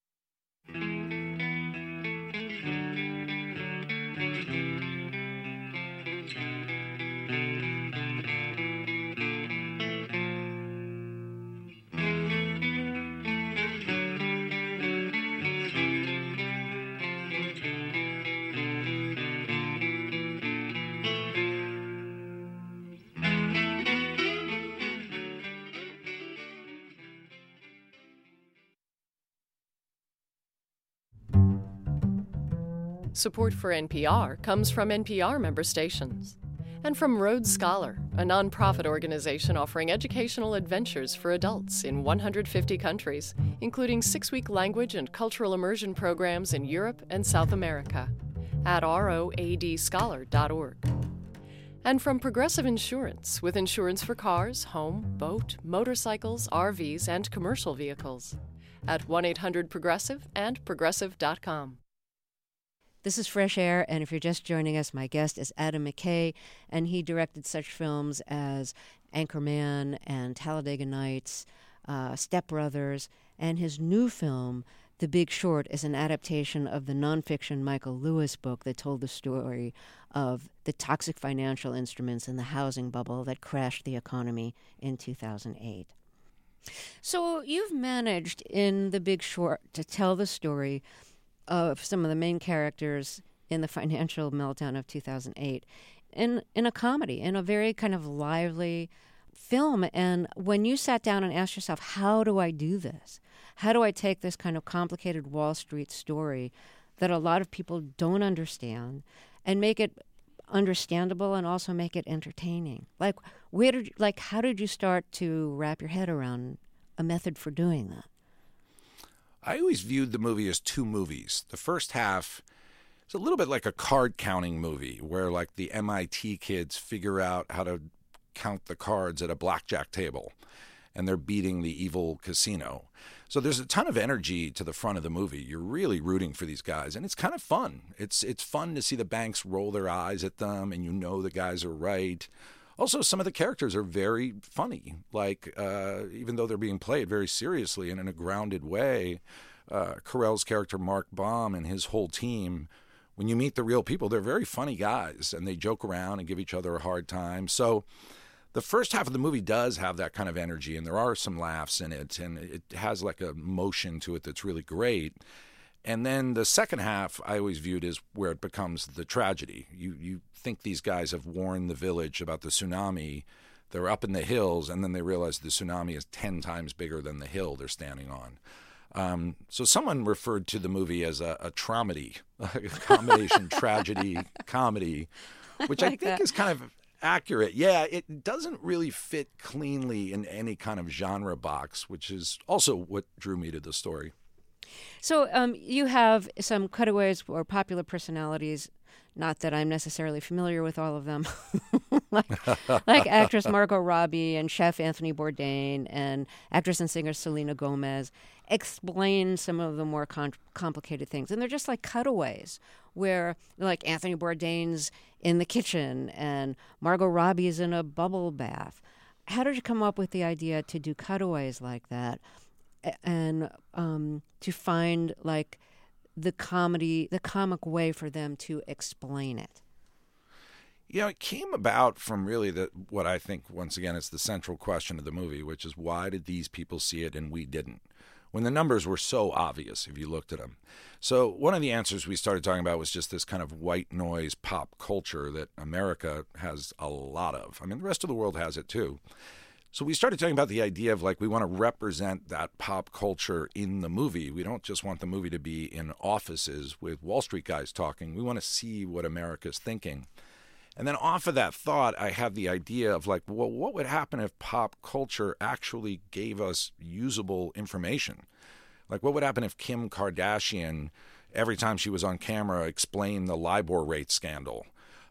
[SPEAKER 12] Support for NPR comes from NPR member stations and from Rhodes Scholar, a nonprofit organization offering educational adventures for adults in 150 countries, including 6-week language and cultural immersion programs in Europe and South America, at roadscholar.org. And from Progressive Insurance, with insurance for cars, home, boat, motorcycles, RVs, and commercial vehicles, at 1-800-PROGRESSIVE and progressive.com.
[SPEAKER 15] This is Fresh Air, and if you're just joining us, my guest is Adam McKay, and he directed such films as Anchorman and Talladega Nights, Step Brothers, and his new film, The Big Short, is an adaptation of the nonfiction Michael Lewis book that told the story of the toxic financial instruments in the housing bubble that crashed the economy in 2008. So you've managed in The Big Short to tell the story of some of the main characters in the financial meltdown of 2008 in a comedy, in a very kind of lively film. And when you sat down and asked yourself, how do I do this? How do I take this kind of complicated Wall Street story that a lot of people don't understand and make it understandable and also make it entertaining? How did you start to wrap your head around a method for doing that?
[SPEAKER 16] I always viewed the movie as two movies. The first half is a little bit like a card counting movie where like the MIT kids figure out how to count the cards at a blackjack table and they're beating the evil casino. So there's a ton of energy to the front of the movie. You're really rooting for these guys, and it's kind of fun. It's fun to see the banks roll their eyes at them, and the guys are right. Also, some of the characters are very funny, even though they're being played very seriously and in a grounded way. Carell's character, Mark Baum, and his whole team, when you meet the real people, they're very funny guys, and they joke around and give each other a hard time. So the first half of the movie does have that kind of energy, and there are some laughs in it, and it has like a motion to it that's really great. And then the second half I always viewed as where it becomes the tragedy. You think these guys have warned the village about the tsunami. They're up in the hills, and then they realize the tsunami is 10 times bigger than the hill they're standing on. So someone referred to the movie as a traumedy, a combination tragedy, comedy, which I think is kind of accurate. Yeah, it doesn't really fit cleanly in any kind of genre box, which is also what drew me to the story.
[SPEAKER 15] So you have some cutaways or popular personalities, not that I'm necessarily familiar with all of them, like actress Margot Robbie and chef Anthony Bourdain and actress and singer Selena Gomez. explain some of the more complicated things. And they're just like cutaways where like Anthony Bourdain's in the kitchen and Margot Robbie's in a bubble bath. How did you come up with the idea to do cutaways like that and to find like the comic way for them to explain it?
[SPEAKER 16] It came about from really what I think, once again, is the central question of the movie, which is why did these people see it and we didn't? When the numbers were so obvious if you looked at them. So one of the answers we started talking about was just this kind of white noise pop culture that America has a lot of. I mean, the rest of the world has it too. So we started talking about the idea of like we want to represent that pop culture in the movie. We don't just want the movie to be in offices with Wall Street guys talking. We want to see what America's thinking. And then off of that thought, I had the idea of like, well, what would happen if pop culture actually gave us usable information? Like, what would happen if Kim Kardashian, every time she was on camera, explained the LIBOR rate scandal?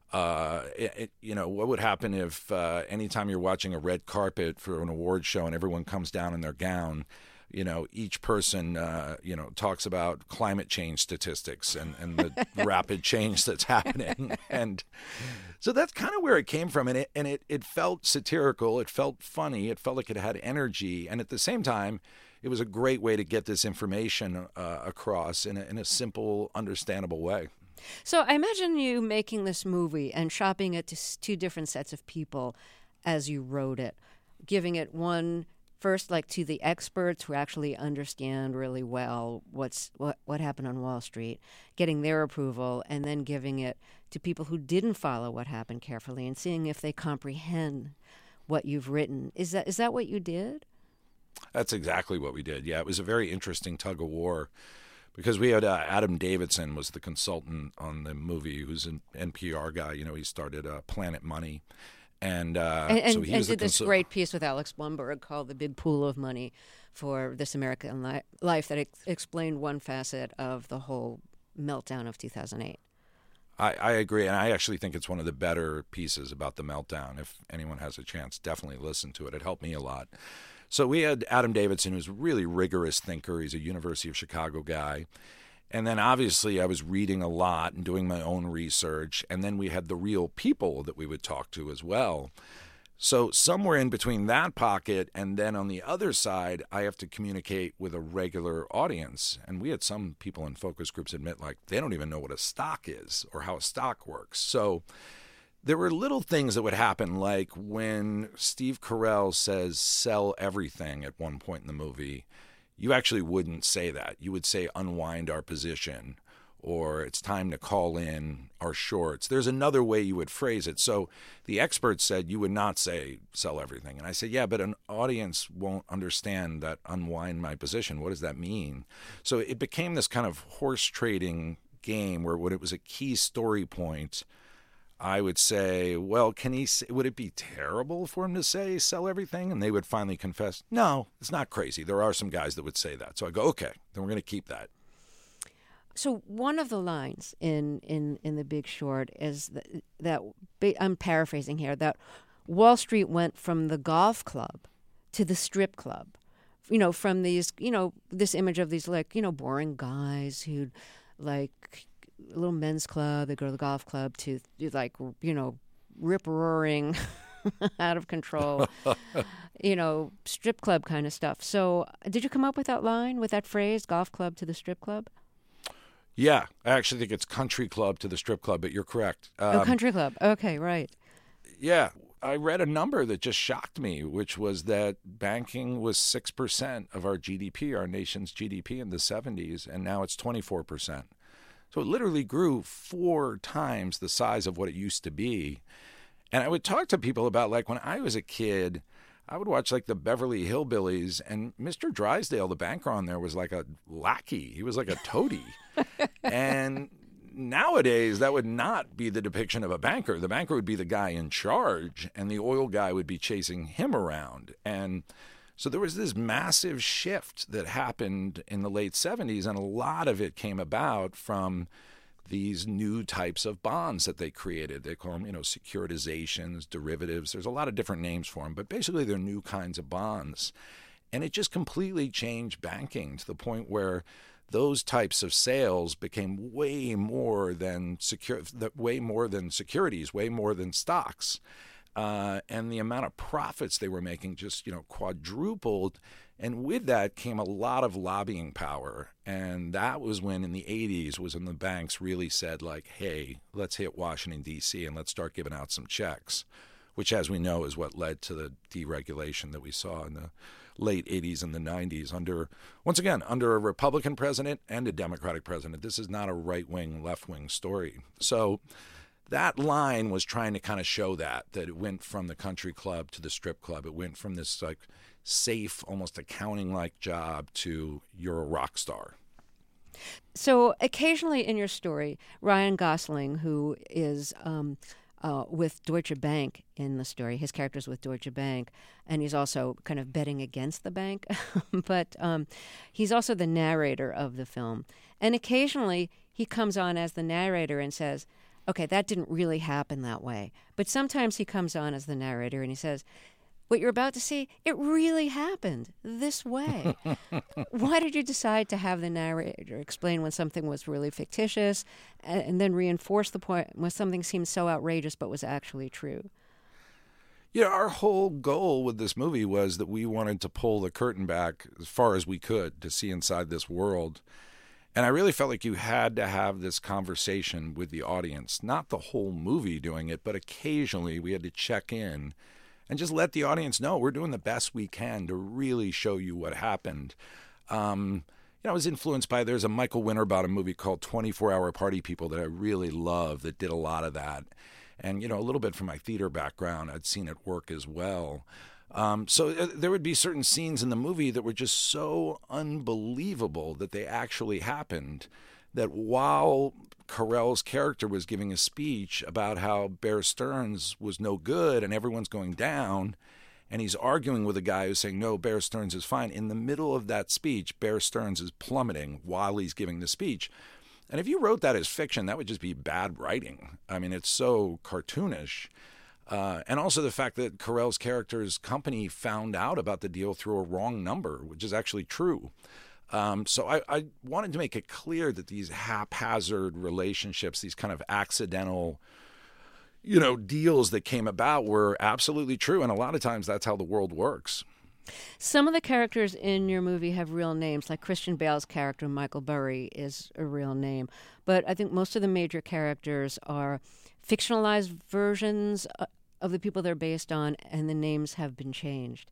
[SPEAKER 16] What would happen if anytime you're watching a red carpet for an award show and everyone comes down in their gown, each person, talks about climate change statistics and the rapid change that's happening. And so that's kind of where it came from. And it felt satirical. It felt funny. It felt like it had energy. And at the same time, it was a great way to get this information across in a simple, understandable way.
[SPEAKER 15] So I imagine you making this movie and shopping it to two different sets of people as you wrote it, giving it one first, like to the experts who actually understand really well what happened on Wall Street, getting their approval, and then giving it to people who didn't follow what happened carefully and seeing if they comprehend what you've written. Is that what you did?
[SPEAKER 16] That's exactly what we did. Yeah, it was a very interesting tug of war because we had Adam Davidson was the consultant on the movie, who's an NPR guy. He started Planet Money. And so he did this
[SPEAKER 15] great piece with Alex Blumberg called The Big Pool of Money for This American Life that explained one facet of the whole meltdown of 2008.
[SPEAKER 16] I agree, and I actually think it's one of the better pieces about the meltdown. If anyone has a chance, definitely listen to it. It helped me a lot. So we had Adam Davidson, who's a really rigorous thinker. He's a University of Chicago guy. And then obviously I was reading a lot and doing my own research. And then we had the real people that we would talk to as well. So somewhere in between that pocket and then on the other side, I have to communicate with a regular audience. And we had some people in focus groups admit like they don't even know what a stock is or how a stock works. So there were little things that would happen, like when Steve Carell says sell everything at one point in the movie. You actually wouldn't say that. You would say unwind our position, or it's time to call in our shorts. There's another way you would phrase it. So the experts said you would not say sell everything. And I said, yeah, but an audience won't understand that unwind my position. What does that mean? So it became this kind of horse trading game where when it was a key story point, I would say, well, would it be terrible for him to say sell everything? And they would finally confess, no, it's not crazy. There are some guys that would say that. So I go, okay, then we're going to keep that.
[SPEAKER 15] So one of the lines in The Big Short is that I'm paraphrasing here, that Wall Street went from the golf club to the strip club. From these, this image of these boring guys who'd like a little men's club, they go to the golf club, to rip-roaring, out of control, strip club kind of stuff. So did you come up with that line, with that phrase, golf club to the strip club?
[SPEAKER 16] Yeah, I actually think it's country club to the strip club, but you're correct.
[SPEAKER 15] Country club. Okay, right.
[SPEAKER 16] Yeah, I read a number that just shocked me, which was that banking was 6% of our GDP, our nation's GDP in the 70s, and now it's 24%. So it literally grew 4 times the size of what it used to be. And I would talk to people about, like, when I was a kid, I would watch, like, the Beverly Hillbillies, and Mr. Drysdale, the banker on there, was like a lackey. He was like a toady. And nowadays, that would not be the depiction of a banker. The banker would be the guy in charge, and the oil guy would be chasing him around. And so there was this massive shift that happened in the late 70s, and a lot of it came about from these new types of bonds that they created. They call them, securitizations, derivatives. There's a lot of different names for them, but basically they're new kinds of bonds. And it just completely changed banking to the point where those types of sales became way more than securities, way more than stocks. And the amount of profits they were making just, quadrupled. And with that came a lot of lobbying power. And that was when, in the 80s, was when the banks really said, like, hey, let's hit Washington, D.C., and let's start giving out some checks, which, as we know, is what led to the deregulation that we saw in the late 80s and the 90s under a Republican president and a Democratic president. This is not a right-wing, left-wing story. So that line was trying to kind of show that it went from the country club to the strip club. It went from this like safe, almost accounting-like job to you're a rock star.
[SPEAKER 15] So occasionally in your story, Ryan Gosling, who is with Deutsche Bank in the story, his character's with Deutsche Bank, and he's also kind of betting against the bank, but he's also the narrator of the film. And occasionally he comes on as the narrator and says, okay, that didn't really happen that way. But sometimes he comes on as the narrator and he says, what you're about to see, it really happened this way. Why did you decide to have the narrator explain when something was really fictitious and then reinforce the point when something seemed so outrageous but was actually true?
[SPEAKER 16] Our whole goal with this movie was that we wanted to pull the curtain back as far as we could to see inside this world. And I really felt like you had to have this conversation with the audience, not the whole movie doing it, but occasionally we had to check in and just let the audience know we're doing the best we can to really show you what happened. I was influenced by, there's a Michael Winterbottom movie called 24-Hour Party People that I really love that did a lot of that. And, a little bit from my theater background, I'd seen it work as well. So there would be certain scenes in the movie that were just so unbelievable that they actually happened, that while Carell's character was giving a speech about how Bear Stearns was no good and everyone's going down, and he's arguing with a guy who's saying, no, Bear Stearns is fine. In the middle of that speech, Bear Stearns is plummeting while he's giving the speech. And if you wrote that as fiction, that would just be bad writing. I mean, it's so cartoonish. And also the fact that Carell's character's company found out about the deal through a wrong number, which is actually true. So I wanted to make it clear that these haphazard relationships, these kind of accidental, deals that came about were absolutely true. And a lot of times that's how the world works.
[SPEAKER 15] Some of the characters in your movie have real names, like Christian Bale's character, Michael Burry, is a real name. But I think most of the major characters are fictionalized versions of the people they're based on, and the names have been changed.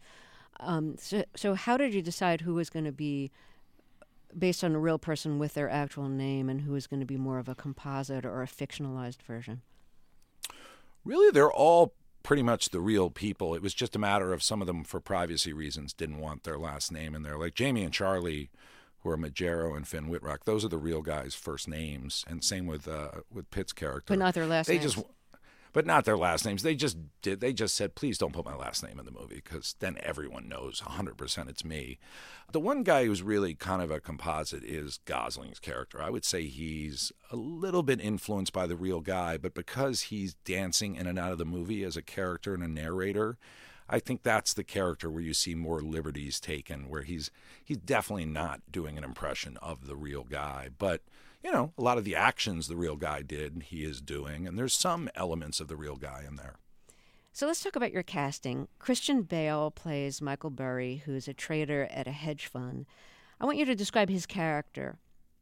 [SPEAKER 15] So how did you decide who was going to be based on a real person with their actual name and who is going to be more of a composite or a fictionalized version?
[SPEAKER 16] Really, they're all pretty much the real people. It was just a matter of some of them, for privacy reasons, didn't want their last name in there. Like Jamie and Charlie, who are Majero and Finn Wittrock, those are the real guys' first names. And same with Pitt's character.
[SPEAKER 15] But not their last names.
[SPEAKER 16] But not their last names. They just said, please don't put my last name in the movie, because then everyone knows 100% it's me. The one guy who's really kind of a composite is Gosling's character. I would say he's a little bit influenced by the real guy, but because he's dancing in and out of the movie as a character and a narrator, I think that's the character where you see more liberties taken, where he's definitely not doing an impression of the real guy. But a lot of the actions the real guy did, he is doing, and there's some elements of the real guy in there.
[SPEAKER 15] So let's talk about your casting. Christian Bale plays Michael Burry, who's a trader at a hedge fund. I want you to describe his character.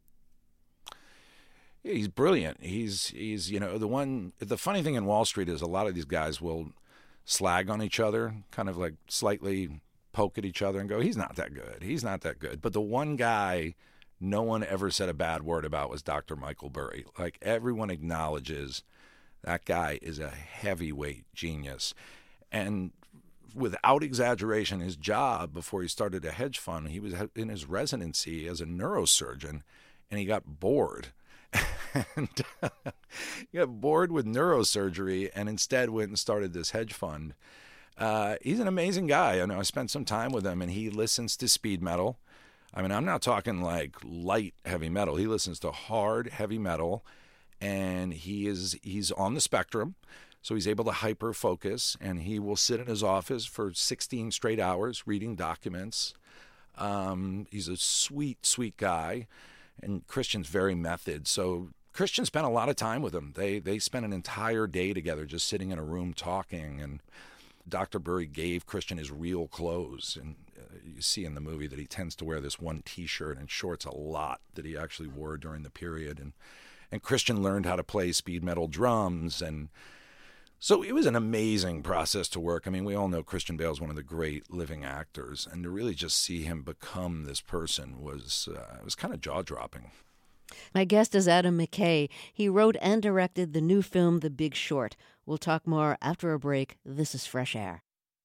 [SPEAKER 16] Yeah, he's brilliant. He's the funny thing in Wall Street is a lot of these guys will slag on each other, kind of like slightly poke at each other and go, he's not that good. He's not that good. But the one guy no one ever said a bad word about was Dr. Michael Burry. Like, everyone acknowledges that guy is a heavyweight genius. And without exaggeration, his job before he started a hedge fund, he was in his residency as a neurosurgeon, and he got bored. And he got bored with neurosurgery and instead went and started this hedge fund. He's an amazing guy. I spent some time with him, and he listens to speed metal. I mean, I'm not talking like light heavy metal. He listens to hard heavy metal, and he's on the spectrum. So he's able to hyper-focus, and he will sit in his office for 16 straight hours reading documents. He's a sweet, sweet guy, and Christian's very method. So Christian spent a lot of time with him. They spent an entire day together just sitting in a room talking, and Dr. Bury gave Christian his real clothes. And you see in the movie that he tends to wear this one T-shirt and shorts a lot that he actually wore during the period. And Christian learned how to play speed metal drums, and so it was an amazing process to work. I mean, we all know Christian Bale is one of the great living actors, and to really just see him become this person was kind of jaw-dropping.
[SPEAKER 15] My guest is Adam McKay. He wrote and directed the new film, The Big Short. We'll talk more after a break. This is Fresh Air.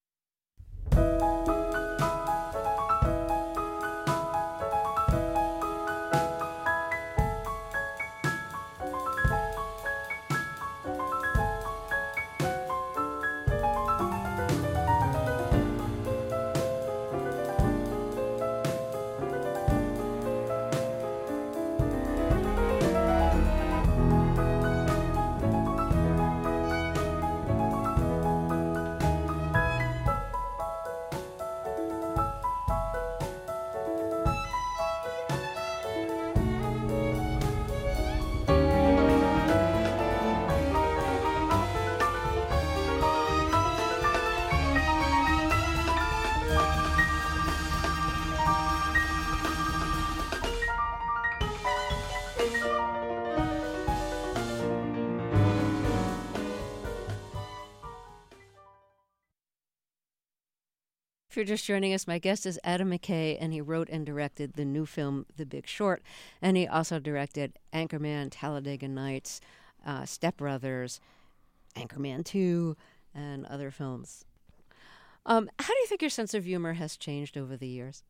[SPEAKER 15] If you're just joining us, my guest is Adam McKay, and he wrote and directed the new film, The Big Short, and he also directed Anchorman, Talladega Nights, Step Brothers, Anchorman 2, and other films. How do you think your sense of humor has changed over the years?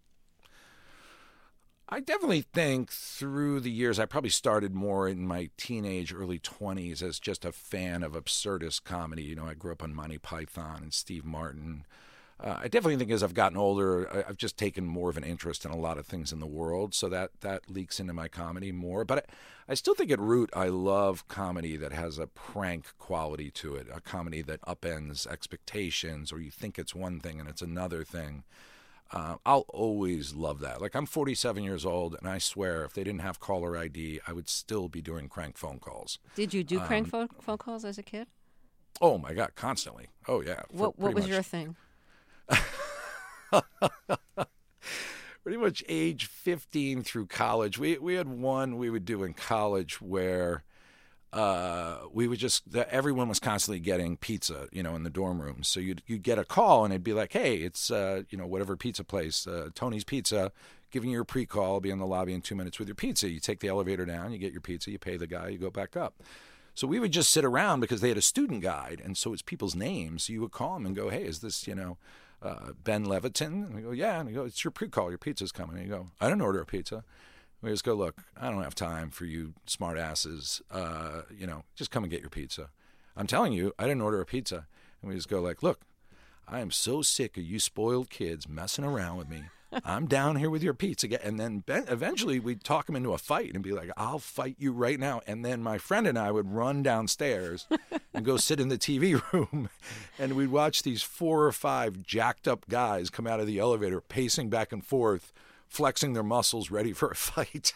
[SPEAKER 16] I definitely think through the years, I probably started more in my teenage, early 20s as just a fan of absurdist comedy. You know, I grew up on Monty Python and Steve Martin. I definitely think as I've gotten older, I've just taken more of an interest in a lot of things in the world, so that leaks into my comedy more. But I still think at root, I love comedy that has a prank quality to it, a comedy that upends expectations, or you think it's one thing and it's another thing. I'll always love that. Like, I'm 47 years old, and I swear if they didn't have caller ID, I would still be doing crank phone calls.
[SPEAKER 15] Did you do crank phone calls as a kid?
[SPEAKER 16] Oh, my God, constantly. Oh, yeah.
[SPEAKER 15] What was your thing?
[SPEAKER 16] Pretty much age 15 through college. We had one we would do in college where we would everyone was constantly getting pizza, in the dorm room. So you'd get a call and it'd be like, hey, it's whatever pizza place, Tony's Pizza, giving you a pre-call. I'll be in the lobby in 2 minutes with your pizza. You take the elevator down, you get your pizza, you pay the guy, you go back up. So we would just sit around because they had a student guide, and so it's people's names. So you would call them and go, hey, is this, Ben Levitin? And we go, yeah. And we go, it's your pre-call, your pizza's coming. And you go, I didn't order a pizza. We just go, look, I don't have time for you smart asses. Just come and get your pizza. I'm telling you, I didn't order a pizza. And we just go like, look, I am so sick of you spoiled kids messing around with me. I'm down here with your pizza. And then eventually we'd talk him into a fight and be like, I'll fight you right now. And then my friend and I would run downstairs and go sit in the TV room. And we'd watch these 4 or 5 jacked up guys come out of the elevator, pacing back and forth, flexing their muscles, ready for a fight.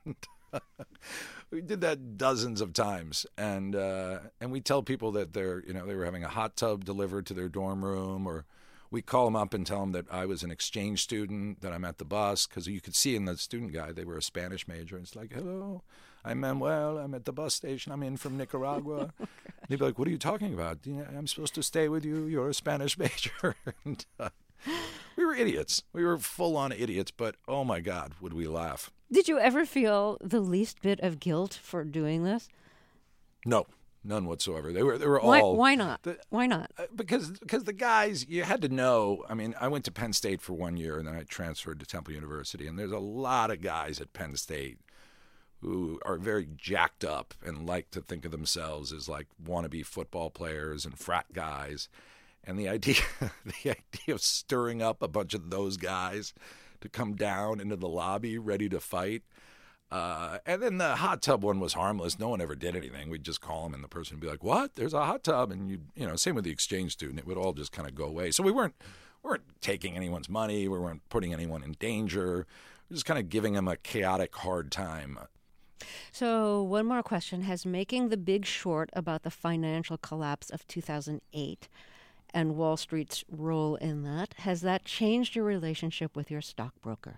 [SPEAKER 16] We did that dozens of times. And we tell people that they were having a hot tub delivered to their dorm room, or we call them up and tell them that I was an exchange student, that I'm at the bus, because you could see in the student guide they were a Spanish major. And it's like, hello, I'm Manuel. I'm at the bus station. I'm in from Nicaragua. And they'd be like, what are you talking about? I'm supposed to stay with you. You're a Spanish major. And, we were idiots. We were full-on idiots, but oh, my God, would we laugh.
[SPEAKER 15] Did you ever feel the least bit of guilt for doing this?
[SPEAKER 16] No. None whatsoever. They were all.
[SPEAKER 15] Why not? Why not?
[SPEAKER 16] Because the guys, you had to know. I mean, I went to Penn State for 1 year, and then I transferred to Temple University. And there's a lot of guys at Penn State who are very jacked up and like to think of themselves as like wannabe football players and frat guys. And the idea of stirring up a bunch of those guys to come down into the lobby ready to fight. And then the hot tub one was harmless. No one ever did anything. We'd just call them, and the person would be like, "What? There's a hot tub?" And same with the exchange student. It would all just kind of go away. So we weren't taking anyone's money. We weren't putting anyone in danger. We were just kind of giving them a chaotic, hard time.
[SPEAKER 15] So one more question. Has making The Big Short about the financial collapse of 2008 and Wall Street's role in that, has that changed your relationship with your stockbroker?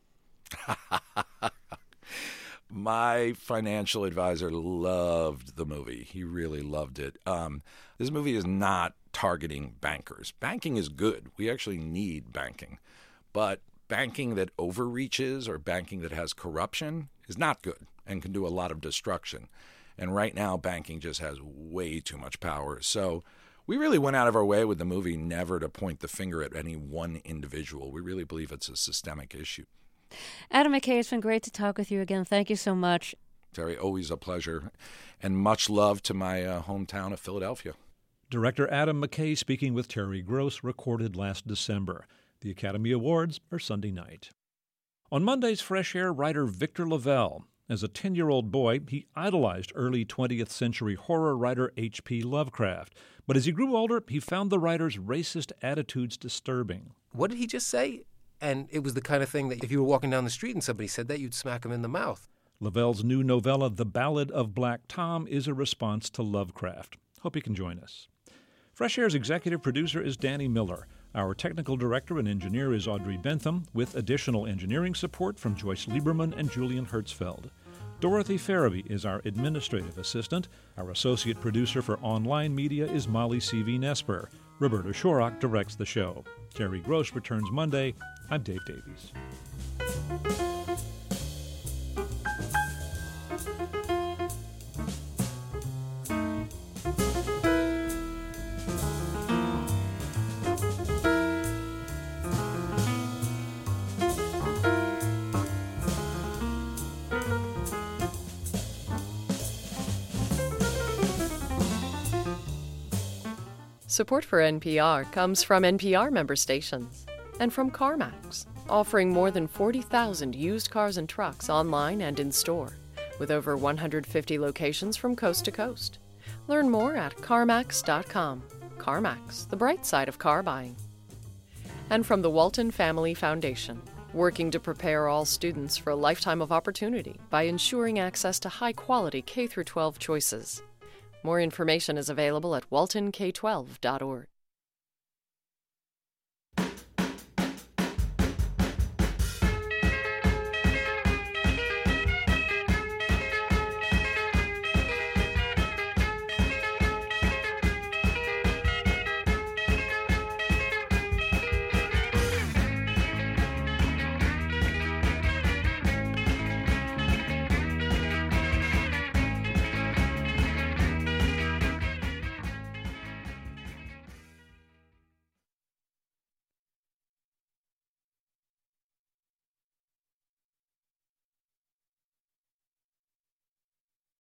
[SPEAKER 16] My financial advisor loved the movie. He really loved it. This movie is not targeting bankers. Banking is good. We actually need banking. But banking that overreaches or banking that has corruption is not good and can do a lot of destruction. And right now, banking just has way too much power. So we really went out of our way with the movie never to point the finger at any one individual. We really believe it's a systemic issue.
[SPEAKER 15] Adam McKay, it's been great to talk with you again. Thank you so much.
[SPEAKER 16] Terry, always a pleasure. And much love to my hometown of Philadelphia.
[SPEAKER 1] Director Adam McKay speaking with Terry Gross, recorded last December. The Academy Awards are Sunday night. On Monday's Fresh Air, writer Victor LaValle. As a 10-year-old boy, he idolized early 20th century horror writer H.P. Lovecraft. But as he grew older, he found the writer's racist attitudes disturbing.
[SPEAKER 17] What did he just say? And it was the kind of thing that if you were walking down the street and somebody said that, you'd smack him in the mouth.
[SPEAKER 1] LaValle's new novella, The Ballad of Black Tom, is a response to Lovecraft. Hope you can join us. Fresh Air's executive producer is Danny Miller. Our technical director and engineer is Audrey Bentham, with additional engineering support from Joyce Lieberman and Julian Hertzfeld. Dorothy Farabee is our administrative assistant. Our associate producer for online media is Molly C.V. Nesper. Roberta Shorrock directs the show. Terry Gross returns Monday. I'm Dave Davies.
[SPEAKER 12] Support for NPR comes from NPR member stations and from CarMax, offering more than 40,000 used cars and trucks online and in store, with over 150 locations from coast to coast. Learn more at CarMax.com. CarMax, the bright side of car buying. And from the Walton Family Foundation, working to prepare all students for a lifetime of opportunity by ensuring access to high-quality K-12 choices. More information is available at waltonk12.org.